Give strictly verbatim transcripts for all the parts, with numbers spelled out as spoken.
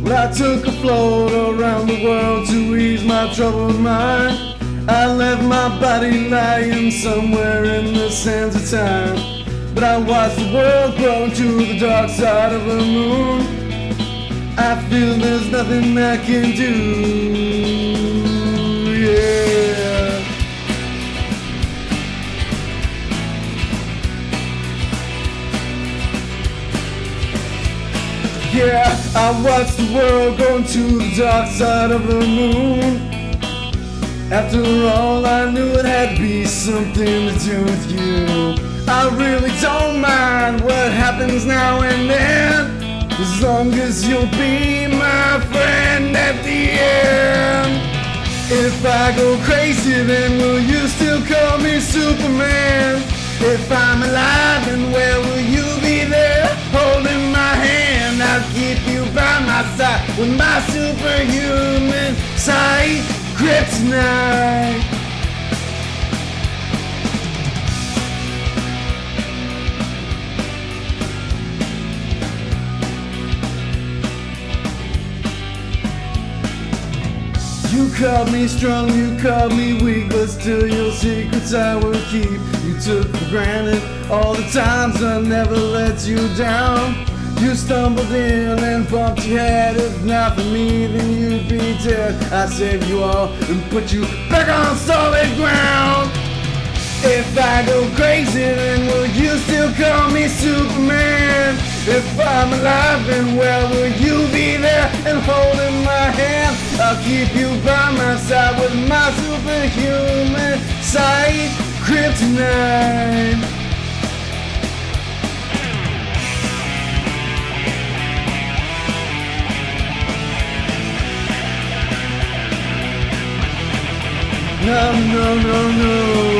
I took a float around the world to ease my troubled mind. I left my body lying somewhere in the sands of time. But I watched the world grow to the dark side of the moon. I feel there's nothing I can do, yeah. Yeah, I watched the world go to the dark side of the moon. After all, I knew it had to be something to do with you. I really don't mind what happens now and then, as long as you'll be my friend at the end. If I go crazy, then will you still call me Superman? If I'm alive, then where will you be there, holding my hand? I'll keep you by my side with my superhuman sight, kryptonite. You called me strong, you called me weak, but still your secrets I will keep. You took for granted all the times I never let you down. You stumbled in and bumped your head. If not for me, then you'd be dead. I saved you all and put you back on solid ground. If I go crazy, then will you still call me Superman? If I'm alive, then where will you be there and holding my hand? I'll keep you by my side with my superhuman sight, kryptonite. No, no, no, no.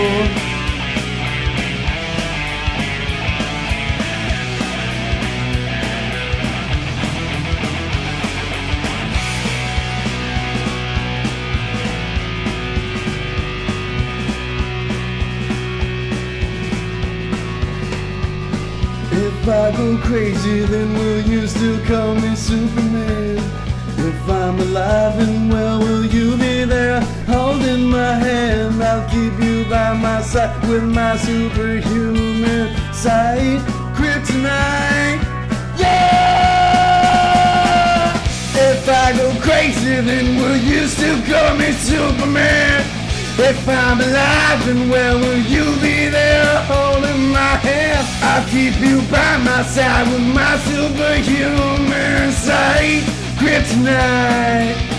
If I go crazy, then will you still call me Superman? If I'm alive and well, will you be there holding my hand? I'll keep you by my side with my superhuman sight, kryptonite. Yeah! If I go crazy, then will you still call me Superman? If I'm alive and well, will you be there holding my hand? I'll keep you by my side with my superhuman sight, kryptonite.